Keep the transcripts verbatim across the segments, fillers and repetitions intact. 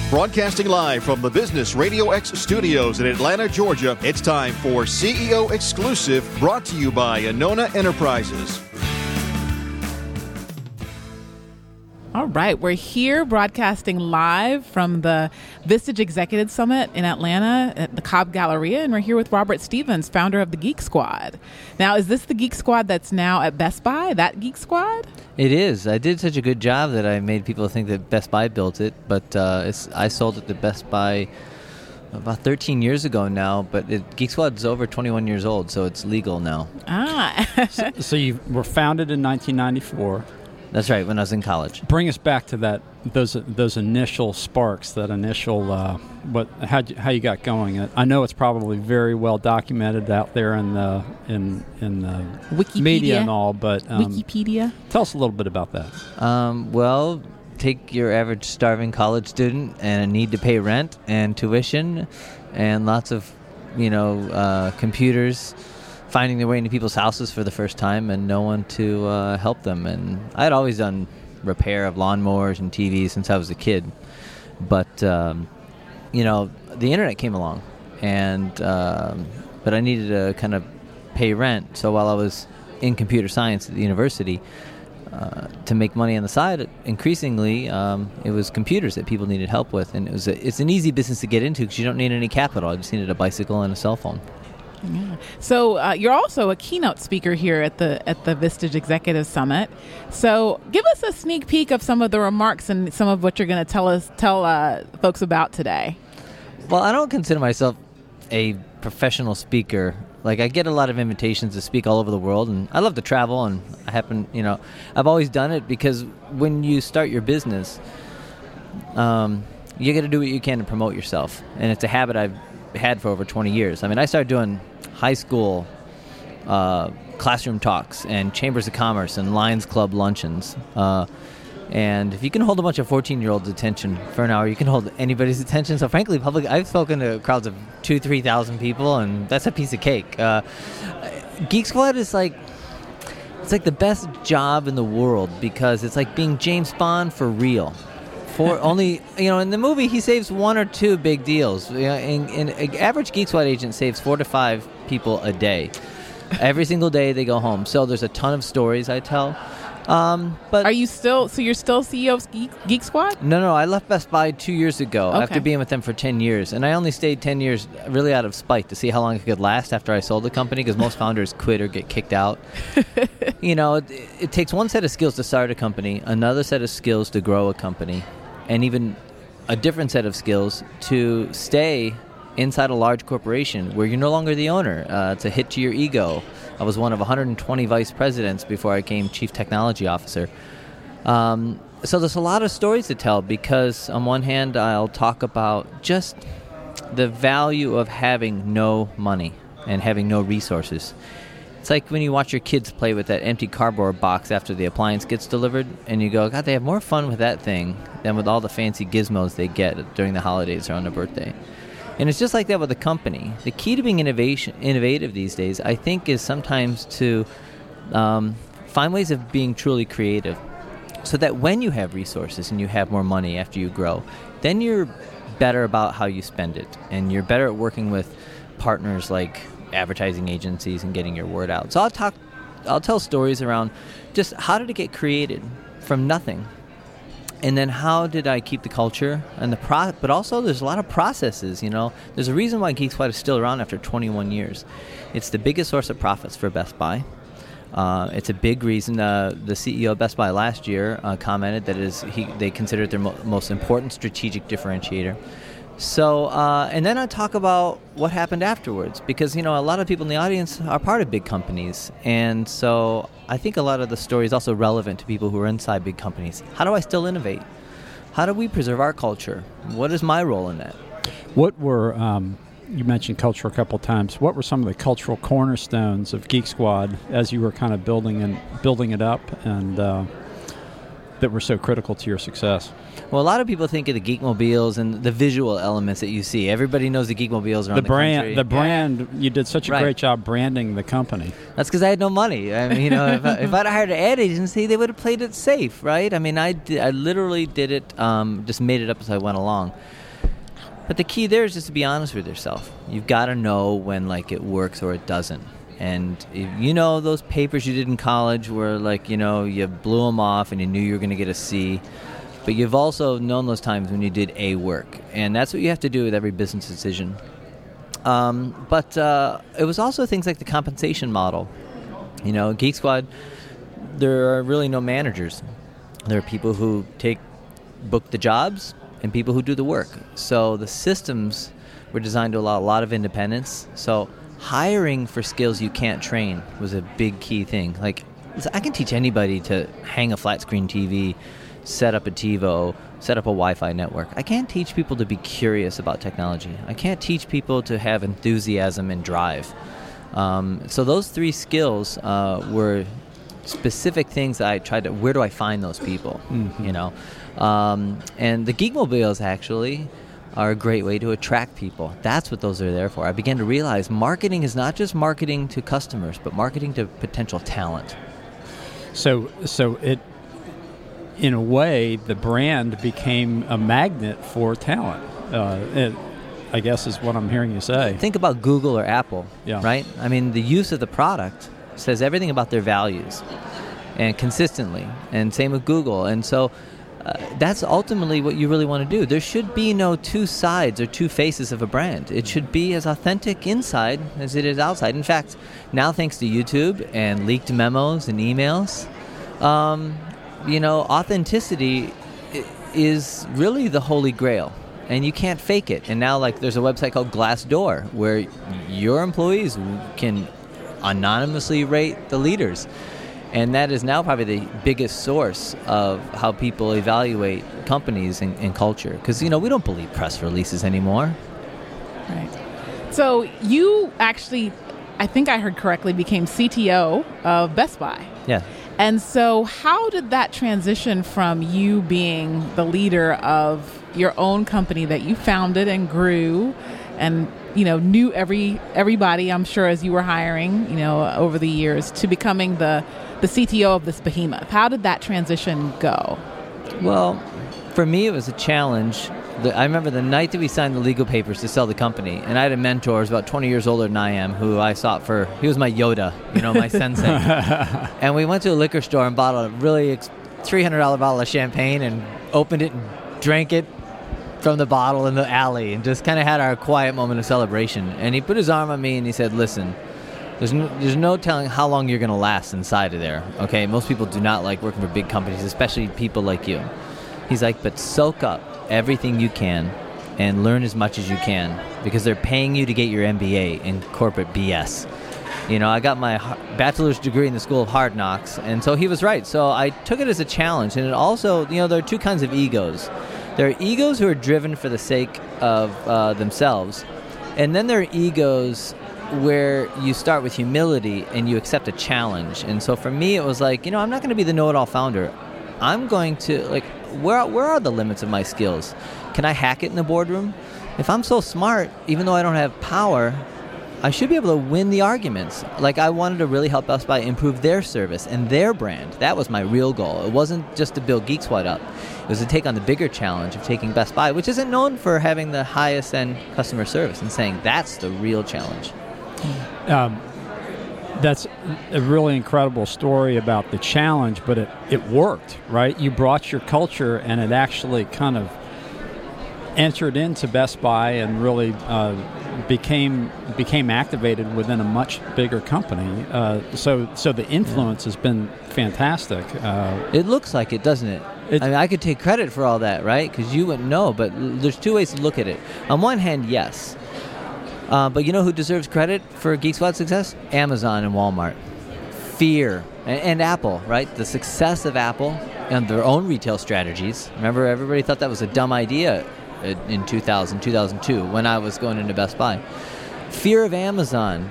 Broadcasting live from the Business Radio X studios in Atlanta, Georgia, it's time for C E O Exclusive, brought to you by Anona Enterprises. All right, we're here broadcasting live from the Vistage Executive Summit in Atlanta at the Cobb Galleria, and we're here with Robert Stevens, founder of the Geek Squad. Now, is this the Geek Squad that's now at Best Buy, that Geek Squad? It is. I did such a good job that I made people think that Best Buy built it, but uh, it's, I sold it to Best Buy about thirteen years ago now, but it, Geek Squad is over twenty-one years old, so it's legal now. Ah. so, so you were founded in nineteen ninety-four. That's right, when I was in college. Bring us back to that those those initial sparks, that initial uh, what how how you got going. I know it's probably very well documented out there in the in in the Wikipedia. media and all, but um, Wikipedia. Tell us a little bit about that. Um, well, take your average starving college student and a need to pay rent and tuition, and lots of you know uh, computers. Finding their way into people's houses for the first time and no one to uh, help them. And I had always done repair of lawnmowers and T Vs since I was a kid. But, um, you know, the internet came along, and um, but I needed to kind of pay rent. So while I was in computer science at the university, uh, to make money on the side, increasingly, um, it was computers that people needed help with. And it was a, it's an easy business to get into because you don't need any capital. I just needed a bicycle and a cell phone. Yeah. So uh, you're also a keynote speaker here at the at the Vistage Executive Summit. So give us a sneak peek of some of the remarks and some of what you're going to tell us tell uh, folks about today. Well, I don't consider myself a professional speaker. Like, I get a lot of invitations to speak all over the world, and I love to travel, and I happen, you know, I've always done it because when you start your business, um, you got to do what you can to promote yourself, and it's a habit I've had for over twenty years. I mean, I started doing high school uh, classroom talks and chambers of commerce and Lions Club luncheons. Uh, and if you can hold a bunch of fourteen-year-olds' attention for an hour, you can hold anybody's attention. So frankly, public, I've spoken to crowds of two, three thousand people, and that's a piece of cake. Uh, Geek Squad is like, it's like the best job in the world because it's like being James Bond for real. For only, you know, in the movie, he saves one or two big deals. You know, in, in, an average Geek Squad agent saves four to five people a day. Every single day they go home. So there's a ton of stories I tell. Um, but Are you still, so you're still C E O of Geek, Geek Squad? No, no, I left Best Buy two years ago Okay. after being with them for ten years. And I only stayed ten years really out of spite to see how long it could last after I sold the company because most founders quit or get kicked out. You know, it, it takes one set of skills to start a company, another set of skills to grow a company, and even a different set of skills to stay inside a large corporation where you're no longer the owner. Uh, it's a hit to your ego. I was one of one hundred twenty vice presidents before I became chief technology officer. Um, so there's a lot of stories to tell because on one hand, I'll talk about just the value of having no money and having no resources. It's like when you watch your kids play with that empty cardboard box after the appliance gets delivered, and you go, God, they have more fun with that thing than with all the fancy gizmos they get during the holidays or on their birthday. And it's just like that with a company. The key to being innovation, innovative these days, I think, is sometimes to um, find ways of being truly creative so that when you have resources and you have more money after you grow, then you're better about how you spend it, and you're better at working with partners like advertising agencies and getting your word out. So I'll talk, I'll tell stories around just how did it get created from nothing, and then how did I keep the culture and the pro. But also, there's a lot of processes. You know, there's a reason why Geek Squad is still around after twenty-one years. It's the biggest source of profits for Best Buy. Uh, it's a big reason. Uh, the C E O of Best Buy last year uh, commented that it is he they consider it their mo- most important strategic differentiator. So, uh, and then I talk about what happened afterwards, because, you know, a lot of people in the audience are part of big companies. And so I think a lot of the story is also relevant to people who are inside big companies. How do I still innovate? How do we preserve our culture? What is my role in that? What were, um, you mentioned culture a couple times, what were some of the cultural cornerstones of Geek Squad as you were kind of building and building it up? And uh, that were so critical to your success? Well, a lot of people think of the Geekmobiles and the visual elements that you see. Everybody knows the Geekmobiles around the, the brand. country. The brand, you did such a Right. great job branding the company. That's because I had no money. I mean, you know, if, I, if I'd hired an ad agency, they would have played it safe, right? I mean, I, did, I literally did it, um, just made it up as I went along. But the key there is just to be honest with yourself. You've got to know when, like, it works or it doesn't. And if, you know, those papers you did in college where, like, you know, you blew them off and you knew you were going to get a C. But you've also known those times when you did A work. And that's what you have to do with every business decision. Um, but uh, it was also things like the compensation model. You know, Geek Squad, there are really no managers. There are people who take, book the jobs and people who do the work. So the systems were designed to allow a lot of independence. So hiring for skills you can't train was a big key thing. Like, I can teach anybody to hang a flat screen T V, set up a TiVo, set up a Wi-Fi network. I can't teach people to be curious about technology. I can't teach people to have enthusiasm and drive. Um, so those three skills uh, were specific things that I tried to, where do I find those people, mm-hmm. you know? Um, and the Geekmobiles actually are a great way to attract people. That's what those are there for. I began to realize marketing is not just marketing to customers, but marketing to potential talent. So, so it, in a way, the brand became a magnet for talent. Uh, it, I guess is what I'm hearing you say. Think about Google or Apple, yeah. right? I mean, the use of the product says everything about their values, and consistently. And same with Google. And so uh, that's ultimately what you really want to do. There should be no two sides or two faces of a brand. It should be as authentic inside as it is outside. In fact, now thanks to YouTube and leaked memos and emails, um, you know, authenticity is really the holy grail. And you can't fake it. And now, like, there's a website called Glassdoor where your employees can anonymously rate the leaders. And that is now probably the biggest source of how people evaluate companies and, and culture. Because, you know, we don't believe press releases anymore. Right. So you actually, I think I heard correctly, became C T O of Best Buy. Yeah. And so how did that transition from you being the leader of your own company that you founded and grew and, you know, knew every everybody, I'm sure, as you were hiring, you know, over the years, to becoming the, the C T O of this behemoth? How did that transition go? Well, for me, it was a challenge. The, I remember the night that we signed the legal papers to sell the company, and I had a mentor who was about twenty years older than I am, who I sought for. He was my Yoda, you know, my sensei. And we went to a liquor store and bought a really ex- three hundred dollars bottle of champagne and opened it and drank it from the bottle in the alley and just kind of had our quiet moment of celebration. And he put his arm on me and he said, listen, there's no, there's no telling how long you're going to last inside of there, okay? Most people do not like working for big companies, especially people like you. He's like, but soak up everything you can and learn as much as you can because they're paying you to get your M B A in corporate B S. You know, I got my bachelor's degree in the School of Hard Knocks, and so he was right. So I took it as a challenge, and it also, you know, there are two kinds of egos. There are egos who are driven for the sake of uh, themselves, and then there are egos where you start with humility and you accept a challenge. And so for me, it was like, you know, I'm not going to be the know-it-all founder. I'm going to, like, where where are the limits of my skills? Can I hack it in the boardroom? If I'm so smart, even though I don't have power, I should be able to win the arguments. Like, I wanted to really help Best Buy improve their service and their brand. That was my real goal. It wasn't just to build Geek Squad up. It was to take on the bigger challenge of taking Best Buy, which isn't known for having the highest end customer service, and saying that's the real challenge. Um, that's a really incredible story about the challenge, but it, it worked, right? You brought your culture, and it actually kind of entered into Best Buy and really uh, became became activated within a much bigger company. Uh, so so the influence yeah. has been fantastic. Uh, it looks like it, doesn't it? It, I mean, I could take credit for all that, right? Because you wouldn't know, but there's two ways to look at it. On one hand, yes. Uh, but you know who deserves credit for Geek Squad's success? Amazon and Walmart. Fear. And, and Apple, right? The success of Apple and their own retail strategies. Remember, everybody thought that was a dumb idea in two thousand, two thousand two, when I was going into Best Buy. Fear of Amazon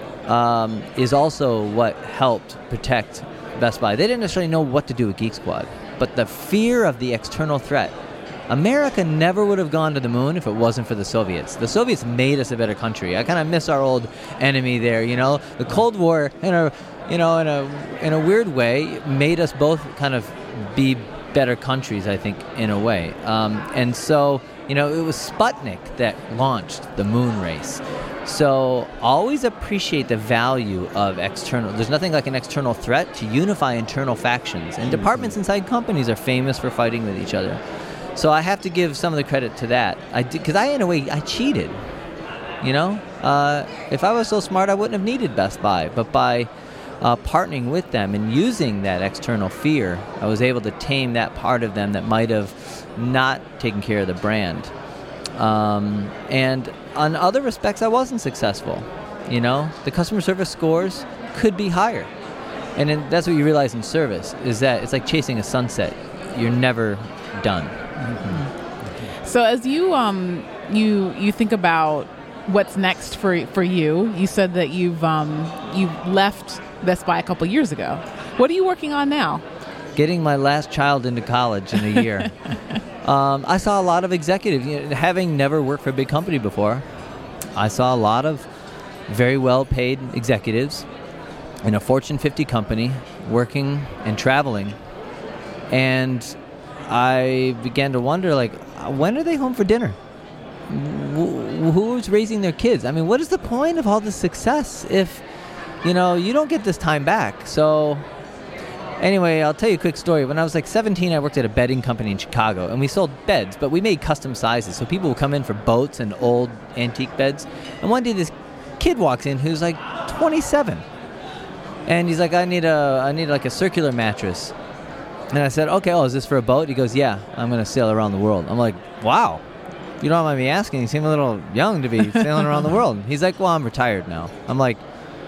um, is also what helped protect Best Buy. They didn't necessarily know what to do with Geek Squad. but the fear of the external threat. America never would have gone to the moon if it wasn't for the Soviets. The Soviets made us a better country. I kind of miss our old enemy there, you know. The Cold War, in a, you know, in a in a weird way, made us both kind of be better countries, I think, in a way. Um, and so, you know, it was Sputnik that launched the moon race. So always appreciate the value of external. There's nothing like an external threat to unify internal factions. And departments inside companies are famous for fighting with each other. So I have to give some of the credit to that. I did, because I, in a way, I cheated. You know, uh, if I was so smart, I wouldn't have needed Best Buy. But by uh, partnering with them and using that external fear, I was able to tame that part of them that might have not taken care of the brand. Um, and on other respects, I wasn't successful. You know, the customer service scores could be higher. And then that's what you realize in service, is that it's like chasing a sunset. You're never done. Mm-hmm. So as you um you you think about what's next for for you, you said that you've um you left Best Buy a couple years ago. What are you working on now? Getting my last child into college in a year. um, I saw a lot of executives, you know, having never worked for a big company before. I saw a lot of very well-paid executives in a Fortune fifty company working and traveling, and I began to wonder, like, when are they home for dinner? Wh- who's raising their kids? I mean, what is the point of all this success if, you know, you don't get this time back? So anyway, I'll tell you a quick story. When I was like seventeen, I worked at a bedding company in Chicago, and we sold beds, but we made custom sizes. So people would come in for boats and old antique beds. And one day this kid walks in who's like twenty-seven. And he's like, I need a, I need like a circular mattress. And I said, okay, oh, is this for a boat? He goes, yeah, I'm going to sail around the world. I'm like, wow, you don't mind me asking. You seem a little young to be sailing around the world. He's like, well, I'm retired now. I'm like,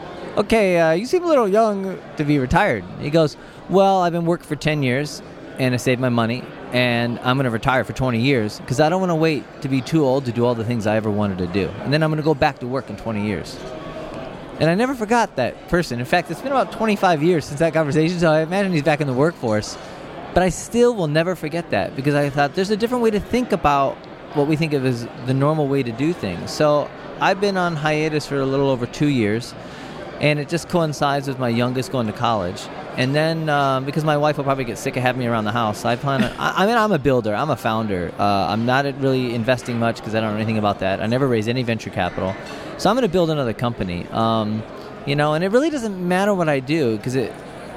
okay, uh, you seem a little young to be retired. He goes, well, I've been working for ten years, and I saved my money, and I'm going to retire for twenty years because I don't want to wait to be too old to do all the things I ever wanted to do. And then I'm going to go back to work in twenty years. And I never forgot that person. In fact, it's been about twenty-five years since that conversation, so I imagine he's back in the workforce. But I still will never forget that because I thought there's a different way to think about what we think of as the normal way to do things. So I've been on hiatus for a little over two years, and it just coincides with my youngest going to college. And then um, because my wife will probably get sick of having me around the house, I plan on, I, I mean, I'm a builder. I'm a founder. Uh, I'm not really investing much because I don't know anything about that. I never raised any venture capital. So I'm going to build another company. Um, you know, and it really doesn't matter what I do because it,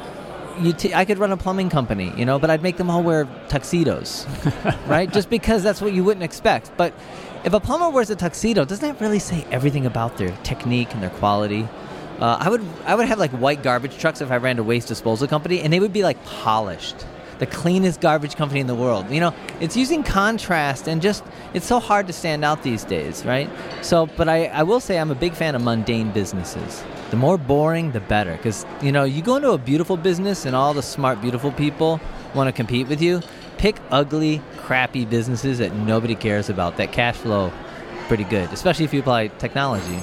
you t- I could run a plumbing company, you know, but I'd make them all wear tuxedos, right? Just because that's what you wouldn't expect. But if a plumber wears a tuxedo, doesn't that really say everything about their technique and their quality? Uh, I would I would have like white garbage trucks if I ran a waste disposal company, and they would be like polished. The cleanest garbage company in the world. You know, it's using contrast and just, it's so hard to stand out these days, right? So, but I, I will say I'm a big fan of mundane businesses. The more boring, the better. Because, you know, you go into a beautiful business and all the smart, beautiful people want to compete with you. Pick ugly, crappy businesses that nobody cares about. That cash flow, pretty good, especially if you apply technology.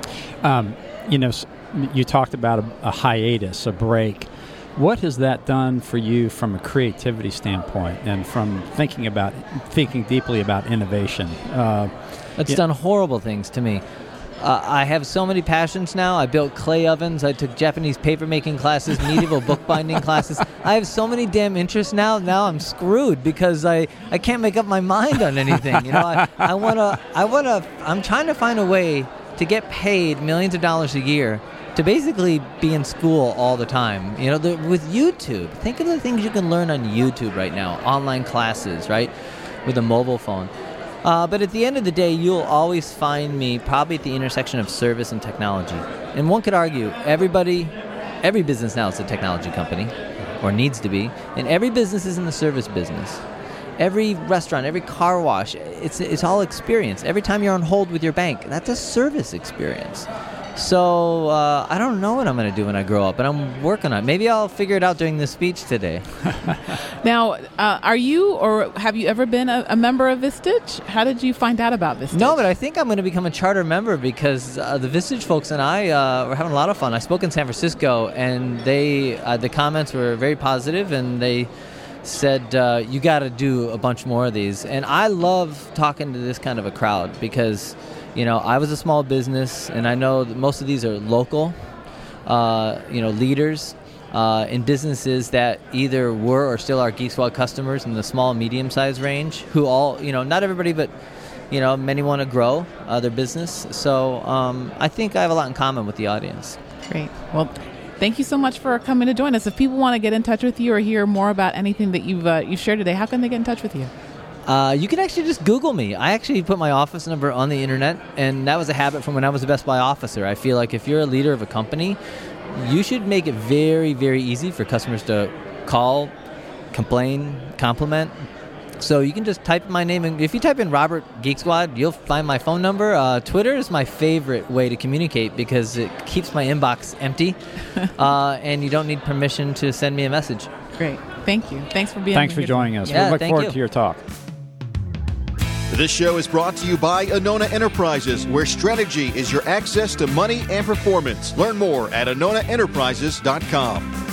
Um, you know, you talked about a, a hiatus, a break. What has that done for you from a creativity standpoint and from thinking about thinking deeply about innovation? Uh, it's yeah. done horrible things to me. Uh, I have so many passions now. I built clay ovens. I took Japanese paper making classes, medieval bookbinding classes. I have so many damn interests now. Now I'm screwed because I, I can't make up my mind on anything. You know, I, I wanna I wanna I'm trying to find a way to get paid millions of dollars a year to basically be in school all the time. You know, the, with YouTube, think of the things you can learn on YouTube right now, online classes, right, with a mobile phone. Uh, but at the end of the day, you'll always find me probably at the intersection of service and technology. And one could argue, everybody, every business now is a technology company, or needs to be, and every business is in the service business. Every restaurant, every car wash, it's it's all experience. Every time you're on hold with your bank, that's a service experience. So uh, I don't know what I'm going to do when I grow up, but I'm working on it. Maybe I'll figure it out during this speech today. Now, uh, are you or have you ever been a, a member of Vistage? How did you find out about Vistage? No, but I think I'm going to become a charter member because uh, the Vistage folks and I uh, were having a lot of fun. I spoke in San Francisco, and they uh, the comments were very positive, and they said, uh, you got to do a bunch more of these. And I love talking to this kind of a crowd because, you know, I was a small business, and I know that most of these are local, uh, you know, leaders uh, in businesses that either were or still are Geek Squad customers in the small, medium-sized range, who all, you know, not everybody, but, you know, many want to grow uh, their business. So um, I think I have a lot in common with the audience. Great. Well, thank you so much for coming to join us. If people want to get in touch with you or hear more about anything that you've uh, you've shared today, how can they get in touch with you? Uh, you can actually just Google me. I actually put my office number on the internet, and that was a habit from when I was a Best Buy officer. I feel like if you're a leader of a company, you should make it very, very easy for customers to call, complain, compliment. So you can just type my name, and if you type in Robert Geek Squad, you'll find my phone number. Uh, Twitter is my favorite way to communicate because it keeps my inbox empty, uh, and you don't need permission to send me a message. Great. Thank you. Thanks for being Thanks here. for joining us. Yeah, we look thank forward you. to your talk. This show is brought to you by Anona Enterprises, where strategy is your access to money and performance. Learn more at anona enterprises dot com.